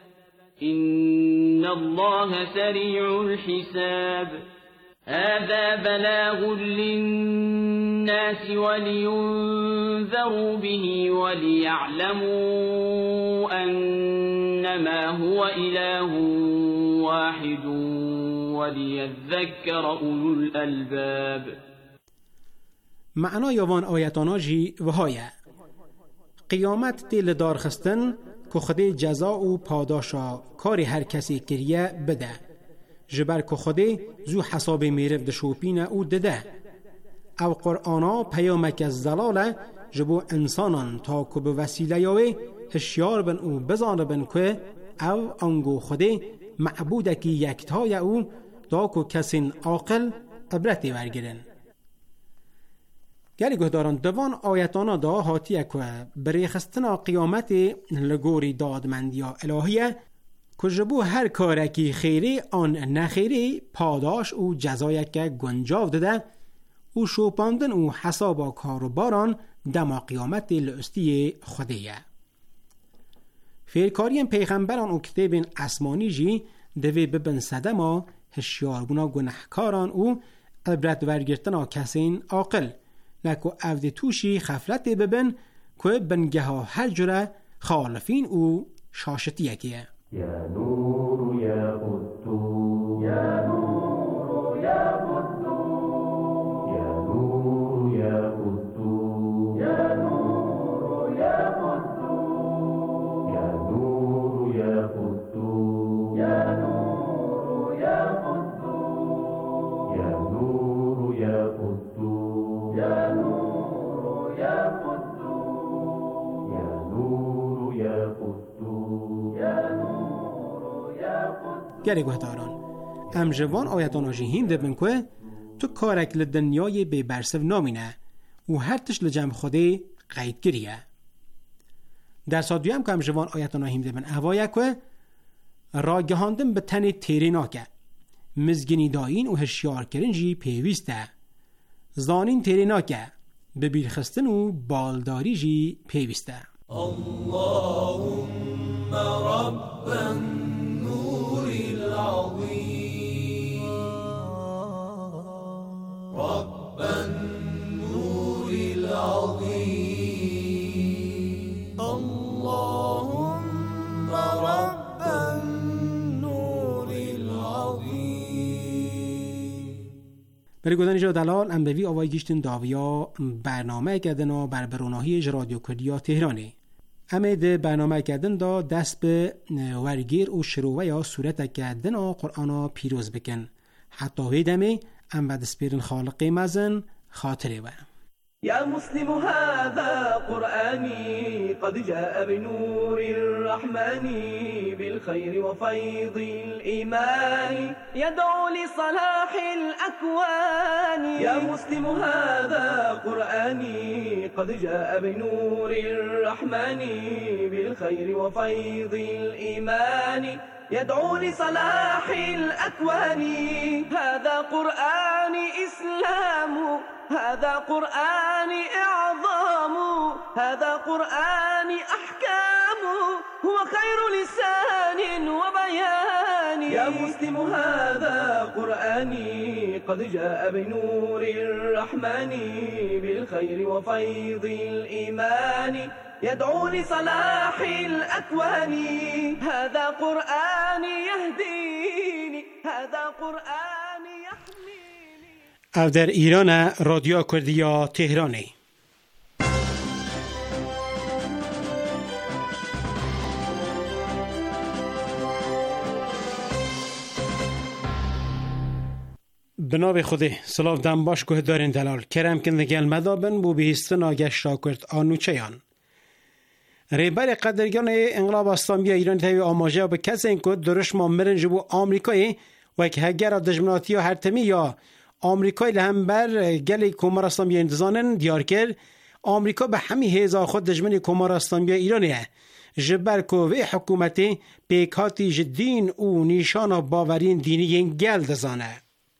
إن الله سريع الحساب. هذا بلاغ للناس ولينذروا به وليعلموا أنما هو إله واحد وليذكر أولو الألباب. معنای وان آیتانا جی وهایه قیامت تیل دار خستن که خودی جزا و پاداشا کاری هر کسی کریه بده جبر که خودی زو حساب میرف دشوپین او دده او قرآنا پیامک از زلاله جبو انسانان تا که به وسیله یاوی هشیار بن او بزانه بن که او انگو خودی معبودکی یکتای او تا که کسین عاقل عبرتی ورگرن. گلی گهداران دوان آیتانا دا هاتیه که بریخستنا قیامت لگوری دادمندیا الهیه کجبو هر کارکی خیری آن نخیری پاداش او جزای که گنجاو داده او شوپاندن او حسابا کار و باران دما قیامت لعستی خودیه. فیرکارین پیغمبران او کتاب اسمانی جی دوی ببن صدما هشیاربونا گناهکاران او عبرت ورگرتنا کسین عاقل لکو افد توشی خفلت ببن که بنگه ها هر جره خالفین او شاشتیه که یا نور یا قدو یا نور یا قدو یا نور یا قدو یا نور یا قدو یا نور یا قدو یا نور یا قدو یا نور یا قدو یا نور یا قدو یا نور یا قدو یا گره گهداران ام جوان آیتان آجیهیم دبن که تو کارک لدنیای بی برسف نامینه و هر تش لجم خوده قید گریه. در سادوی هم که ام جوان آیتان آجیهیم دبن اوایه که راگهاندن به تن تیری ناکه مزگینی داین و هشیار کرنجی پیویسته زانین تیری ناکه به بیرخستن و بالداری جی پیویسته. اللهم ربا العظيم رب النور العظيم اللهم رب النور العظيم. برای گذانی جا دلال ام بوی آوای گیشتن داویا برنامه کردن بر بروناهی رادیو کردیا تهرانی همه ده برنامه کردن دا دست به ورگیر و شروع یا صورت کردن و قرآن پیروز بکن حتی ویدمی ام بعد سپیرن خالق مزن خاطره و يا مسلم هذا قرآني قد جاء بنور الرحمن بالخير وفيض الإيمان يدعو لصلاح الأكوان. يا مسلم هذا قرآني قد جاء بنور الرحمن بالخير وفيض الإيمان يدعو لصلاح الأكوان. هذا قرآن إسلام هذا قرآن إعظام هذا قرآن أحكام هو خير لسان وبيان. يا مسلم هذا قرآني قد جاء بنور الرحمن بالخير وفيض الإيمان يدعو لصلاح الأكوان. هذا قرآن يهديني هذا قرآن يحميني. او در ایران رادیو کردیا تهرانی. بناب خوده سلاف دم باش که دارین دلال کرم کندگل مدابن بو بیستن آگشت را کرد آنوچیان. ریبر قدرگان انقلاب اسلامی ایران تاوی آماجه به کسی این که درش ما مرنج بو آمریکایی و که هگر دجمناتی یا هرتمی یا آمریکای لهمبر گلی کمار اسلامی اندزانن دیار کرد آمریکا به همی هزا خود دجمن کمار اسلامی ایرانیه جبر کوه حکومتی پیکاتی جدین و نیشان باورین دینی گل دزانه.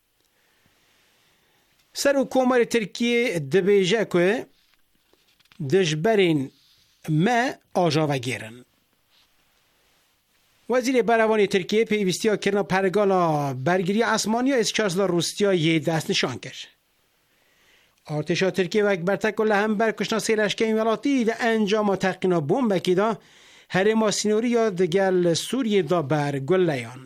سر و کمار ترکیه دبیجه که دجبرین ما آجاوه گیرن. وزیر بروانی ترکیه پیوستیا کرنا پرگالا برگیری اسمانی از چارزلا روسیا یه دست نشان کرد. ارتشا ترکیه و اکبرتک و لهمبر کشنا سیلشکه ایمالاتی ده انجام تقینا بوم بکیدا هرما سینوری یا دگل سوریه دا بر گل لیان.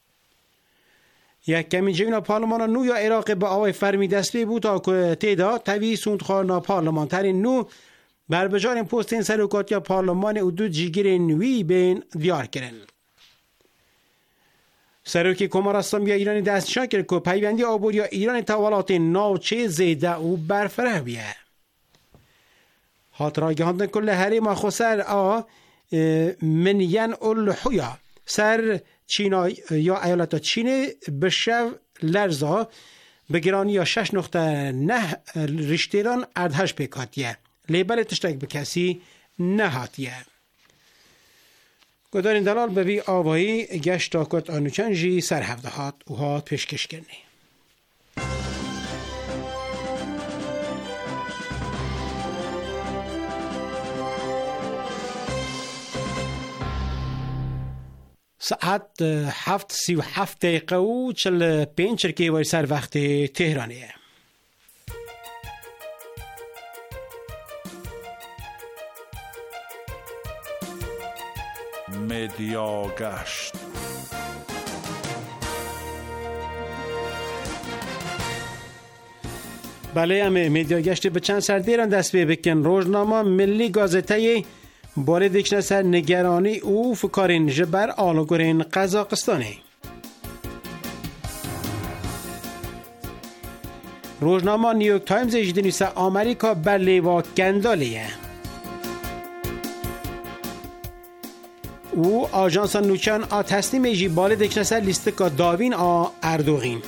یک کمی جوینا پارلمان نو یا عراق با آوای فرمی دست بی بود تا که تیدا توی سوندخارنا پارلمان ترین نو بر بجار پوستین سروکات یا پارلمان او دو جیگر نوی بین دیار کرن. سروکی کمار اسلامی ایرانی دستشان کرد که پیوندی آبور یا ایران تولات ناوچه زیده و برفره بیه. هات راگهاندن کل حریم خسر آ من ین الحویا سر چینا یا ایالت چین بشو لرزا بگرانی یا شش نقطه نه رشتیران اردهش پیکاتیه لیبل تشتک به کسی نهاتیه. گدارین دلال به وی آوایی گشت آکت آنوچنجی سر هفته هات و هات پیشکش کرنی. ساعت هفت سی و هفت دقیقه و چل پنج چرکی وی سر وقت تهرانیه. مدیا گشت. بله همه مدیا گشت به چند سر دیران دست به بکن. روزنامه ملی گازته باره دیکشن سر نگرانی او فکارین جبر آلوگورین قزاقستانی. روزنامه نیویورک تایمز جدینیسه آمریکا بر لیوا گندالیه. او آژانس نوچان آ تسلیم ایجی باله دیکشن سر لیست که داوین آ اردوغین.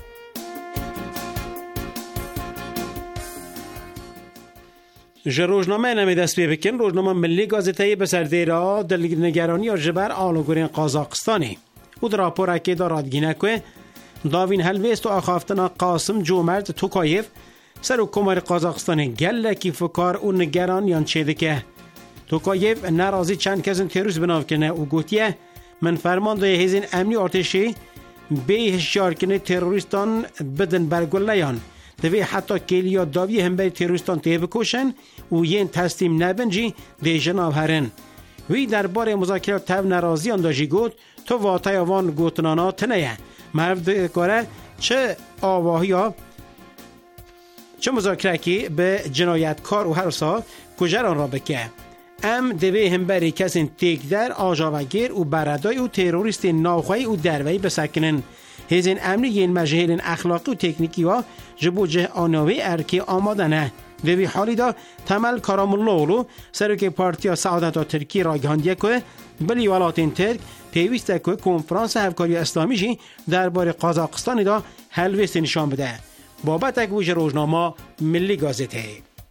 جه روزنامه نمی دست بکن. روزنامه ملی گازته بسر دیرا دل نگرانی و جبر آلوگورین قازاقستانی. او در راپور اکی دارد گینه که داوین هلویست و آخافتنا قاسم جومرد توکایف سر و کمار قازاقستانی گله کی فکار و نگران یان چیده که توکایف نرازی چند کسین تیروس بناو کنه او گوتیه من فرمان دای هزین امنی ارتشی به هشیار کنه تروریستان بدن برگل نیان دوی حتی کلیا داوی هم به تروریستان تیه بکوشن و یین تسلیم نبنجی دی جناب هرن. وی درباره مذاکرات تاو نرازی انداجی گوت تو واتای آوان گوتنانا تنیه مرد کاره چه آواهی ها چه مذاکره که به جنایتکار و هر سا کجران را بکه ام دوی هم بری کسین تیک در آجاوگیر و بردای و تروریست ناخوی و دروی بسکنن. هزین امنی ین مجهل اخلاقی و تکنیکی ها جبو جه آنوی ارکی آمادنه. دوی حالی دا تمل کارام اللولو سروک پارتیا سعادت ترکی را گهاندیه که بلی ولاتین ترک پیوسته که کنفرانس همکاری اسلامی جی درباره قازاقستان دا هلویست نشان بده. بابت اگوش روزنامه ملی گازته.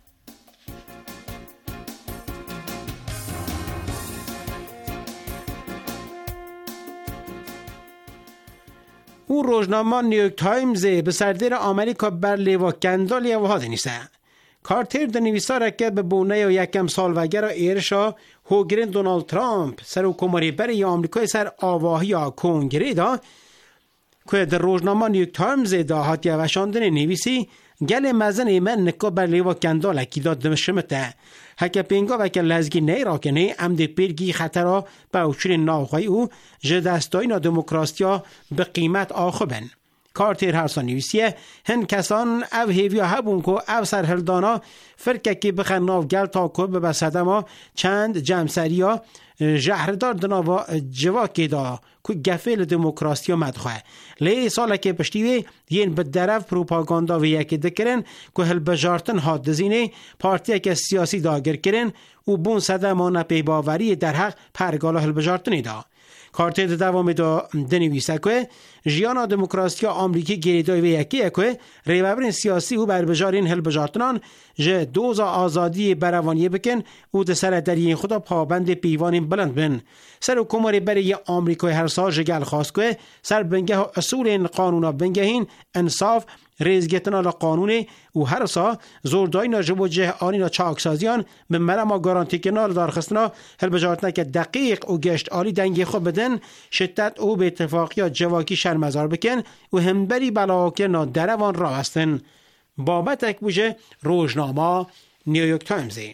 او روزنامه نیویورک تایمز به سردیر آمریکا بر لیوا گندالی و هاده نیسته. کارتر در نویساره که به بونه و یکم سال وگر ایرشا هوگرین دونالد ترامپ سر و کماری بری آمریکای سر آواهی کنگره دا که در روزنامه نیویورک تایمز دا هاتی وشاندن نویسی گل مزن ایمن نکا بر لیوا گندال اکی داد دمشمته. هکه پینگا وکه لزگی نی را کنه امده پیرگی خطرها به اوچون ناخوی او جدستای نا دموکراستیا به قیمت آخوبن. کارتر هرسان نویسیه هن کسان او هیویا هبون که او سرهلدانا فرکه که بخن ناو گل تا که به بسدما چند جمسریا جهردار دناوا جواکی دا که گفل دموکراسی مدخواه لی ساله که پشتیوی ین به درف پروپاگاندا و یکی دکرن که هل بجارتن حاد دزینه پارتیه که سیاسی داگر کرن و بون صدمانه پی باوری در حق پرگالا هل بجارتنی دا. کارتر دوام دا دنویسه که جیانا دموکراسی آمریکی گریدای و یکیه که ریوابرین سیاسی و بربجارین هل بجارتنان جه دوزا آزادی بروانیه بکن و ده سر درین خدا پابند پیوانین بلند بن. سر و کماری برای آمریکای هر سال جگل خواست که سر بنگه اصول این قانونا بنگهین انصاف ریزگتنا لقانونه و هر سا زوردای ناجب و جه آنینا چاکسازیان به مرما گارانتی کنال دارخستنا هل بجارتنا که دقیق و گشت آلی دنگی خود بدن شدت او به اتفاقی جواکی شرمزار بکن و همبری بلاکنا دروان را هستن. بابت اک بوشه روزنامه نیویورک تایمزی.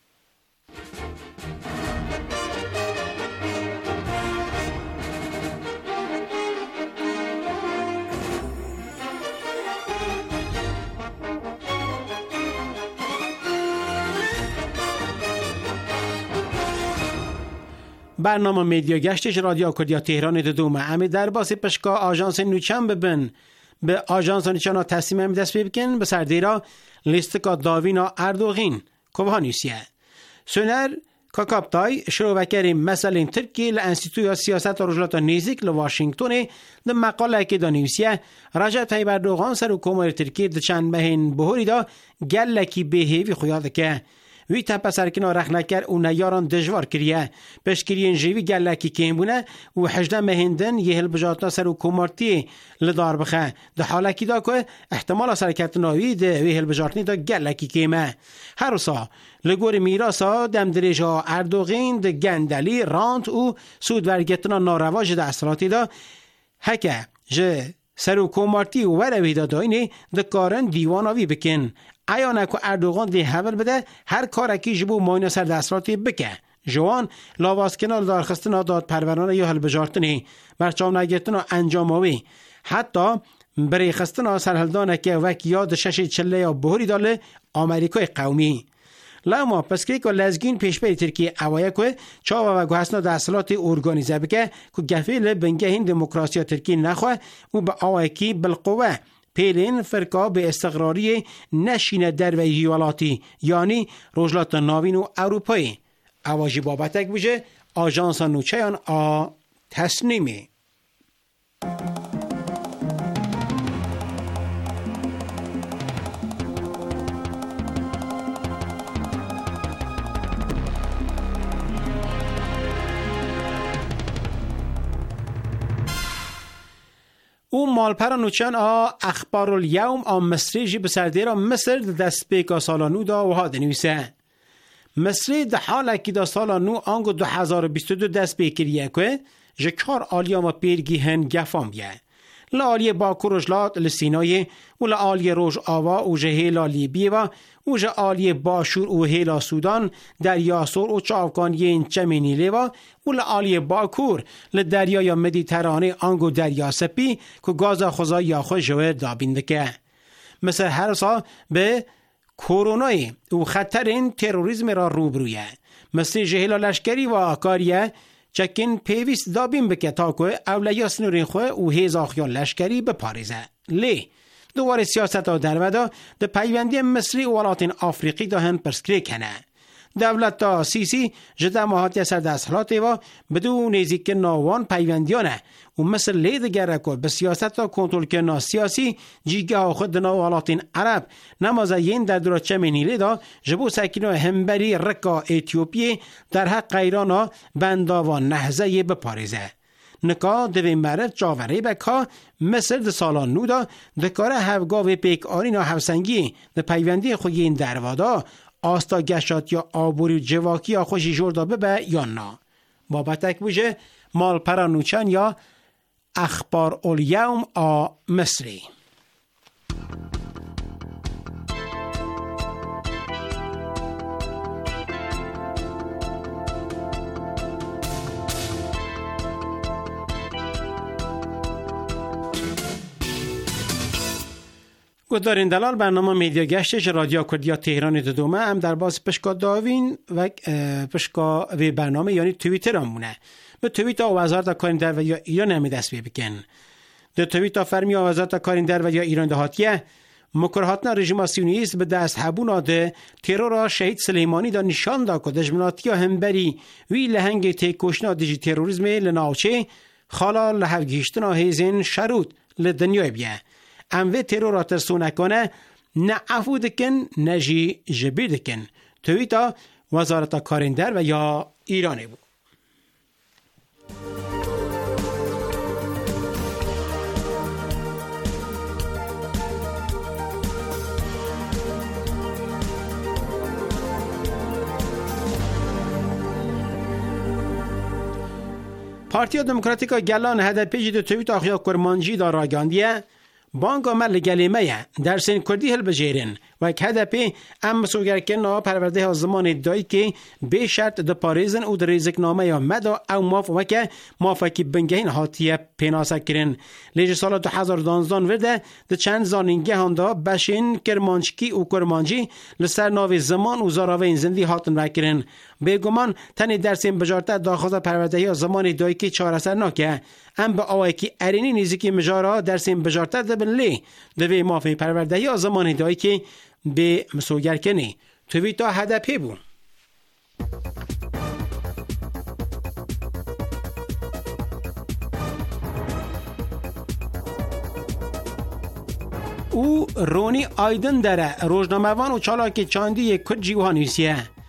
برنامه میدیا گشتش رادیو کردیا تهران دومه امی در باسی پشکا آژانس نوچان ببن به آژانس نوچان ها تصمیم هم دست بکن به سردیرا لیست کا داوینا اردوغین کوبهانیسیه سونر کاکابتای شروع وکری مثلا ترکی لانستیتویا سیاست و رجلات نیزیک لواشنگتونه ده مقاله که دانیوسیه رجب طیب اردوغان سر و کمار ترکی ده چند مهین بهوری دا گلکی بهیوی خویاده که وی تپا سرکنا رخ نکر و نیاران دجوار کریه پشکرین جیوی گلکی کیم بونه و حجده مهندن یه هلبجاتنا سر و کمارتی لدار بخه ده حالکی دا که احتمال سرکتناوی ده وی هلبجاتنی دا گلکی کیمه هر سا لگور میراسا دم دریجا اردوغین ده گندلی رانت و سود ورگتنا نارواج ده اصلاتی دا هکه جه سر و کمارتی و وروی دا داینه ده کارن دیواناوی بکن ایانه که اردوغان ده حول بده هر کارکی جبو ماینه سر ده اصلاتی بکه جوان لاواز کنال دارخستنا داد پرورانه یا هلبجارتنی برچام نگتنا انجاماوی حتی برای خستنا سرهلدانه که وک یاد شش چله یا بهوری داله آمریکای قومی لما پس که لزگین پیش بری ترکیه اوایه که چاوا و گوهسنا ده اصلات ارگانیزه بکه که گفیل بنگه هین دموکراسی ترکیه نخواه و با اوایه که بالقوه پیلین فرقا به استقراری نشینه در و ایوالاتی یعنی روجلات ناوین و اروپایی اواجی بابتک بوجه آژانس نوچهان آ تصنیمی او مالپر نوچان آ اخبار الیوم آ مصری جی بسردی را مصر دست پیکا سالانو دا و ها دنویسه مصری ده حال که دا سالانو آنگو دو هزار و بیست و دو دست پیکریه که جه کار آلیا ما پیرگی هن گفام بیه لآلی باکو رجلات لسینای و لآلی روژ آوا و جه هیلا لیبیه و و جه آلی باشور و هیلا سودان دریا سور و چاوکانیین چمینیله و و لآلی باکور لدریای مدیترانه آنگو دریا سپی که گازا خوزای یا خوش جوه دابینده که مثل هر سا به کورونای و خطرین تروریزم را روبرویه مثل جهیلا لشکری و آکاریه چکن پیویست دابین بکه تا که اولیا سنورین خواه و هیزاخیان لشکری بپاریزه لی دوار سیاست ها در ودا ده پیوندی مصری و ولاتین آفریقی دا هم پرسکری کنه دولت تا سیسی جده ماهاتی سر دستحلاتی و بدون نیزی که ناوان پیوندیانه و مثل لید گره که به سیاست تا کنترل کنه سیاسی جیگه ها خود دنا ولاتین عرب نمازه این در دورا چمینی لیدا جبو سکینو همبری رکا ایتیوپی در حق ایرانا بندا و نهزه بپاریزه نکا دوی مرد جاوری بکا مصر ده سالان نو دا دکاره هفگاوی پیک آرینا هفسنگی ده پیوندی خوی این دروادا آستا گشات یا آبوری و جواکی یا خوشی جوردا ببه یا نا بابتک بوجه مال پرانوچن یا اخبار الیوم آ مصری گذارین دلال برنامه میدیا گشتش رادیو کردیا تهران دومه هم در باز پشکا داوین و پشکا و برنامه یعنی توییتر هم مونه به توییت ها وزارت کارین در و یا ایران همی دست بکن در توییت ها فرمی ها وزارت کارین در و یا ایران دهاتیه مکرهاتنا رژیم سیونیست به دست حبونا ده ترور شهید سلیمانی دا نشان دا که دجمناتی ها هم بری وی لهنگ تیکوشنا دیجی تروریزم لناوچه خالا لحوگیشتنا هیزین شروط لدنیای بیه اموه ترور ترسونکانه نه عفو دکن نه جی جبیر دکن توییتا وزارت کارین در و یا ایرانی بود. پارتیا دموکراتیکا گلان هدپی جد توییت آخیا کرمانجی دا راگاندیه بانگا مل گلیمه در سین کردی هل بجیرن و یک هدپی ام سوگرکن نا پرورده ها زمان دایی که به شرط ده پاریزن او در ریزک نامه یا مدا او ماف وکه مافکی بنگهین حاتیه پیناسه کرن لیج سال دو هزار و دانزده ورده ده چند زانینگه هنده بشین کرمانچکی و کرمانجی لسر ناوی زمان و زاراوه این زندی هاتن رکرن بگمان تنی در سین بجارته داخوزه پرورده ها زمان دایی که چهار اثر ناکه ام به آوه که ارینی نیزی مجارا در سین بجارته ده بلی دوی مافی پرورده ها زمان دایی که به مسوگر کنی توییتا هدپی بون او رونی آیدن داره روزنامه‌وان و چالاکی چاندی یک کرد جیوهانویسیه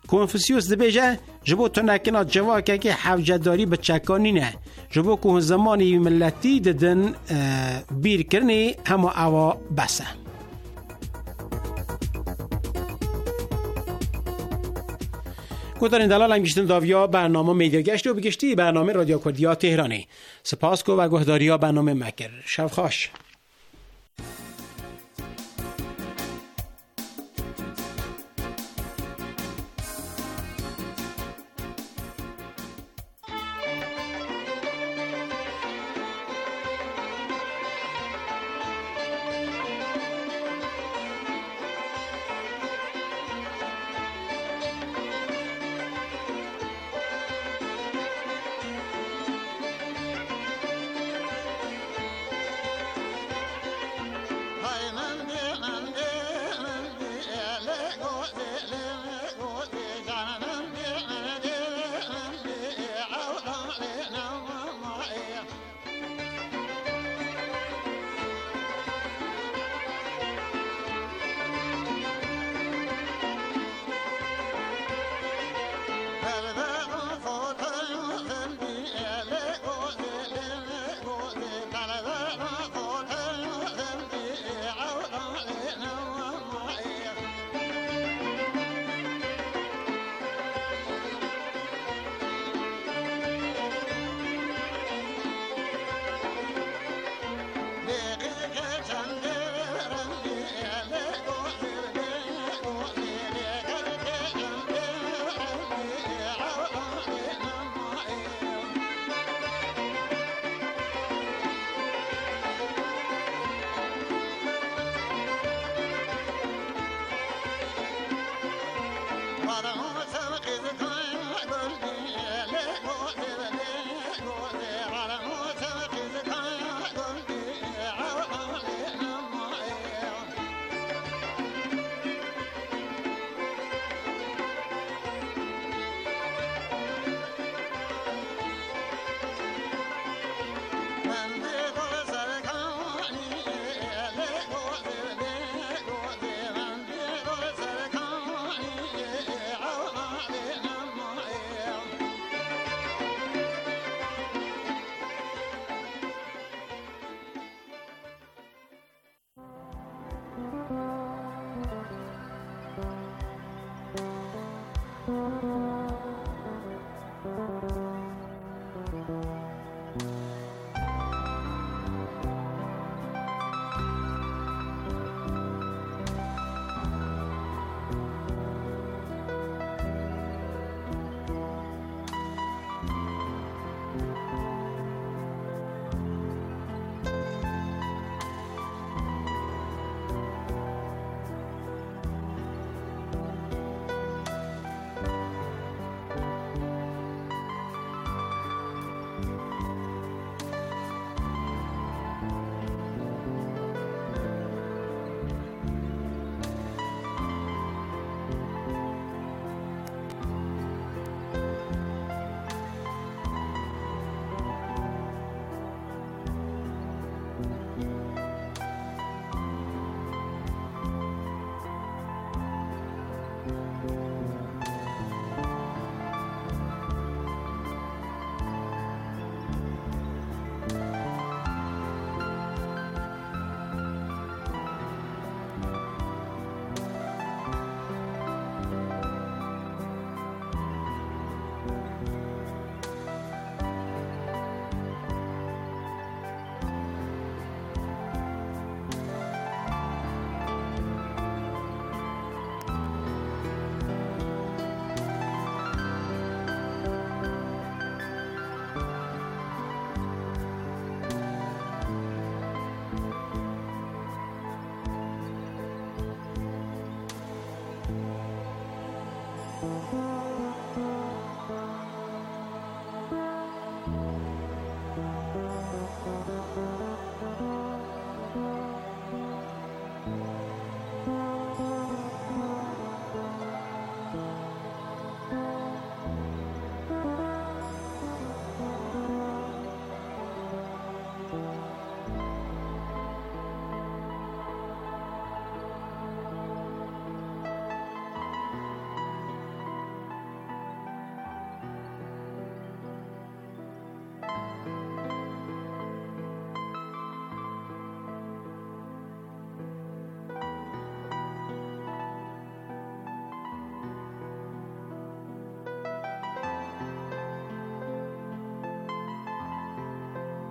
کنفوسیوس دبیجه جبو تو نکنا جواکه که حوجداری بچکانی نه جبو که زمانی ملتی ددن بیر کرنی همه اوا بسه. گوتارین دلال هم گشتن داویا برنامه میدر گشت و بگشتی برنامه رادیو کردیا تهرانی. سپاس کو و گهداریا برنامه مکر. شب خوش.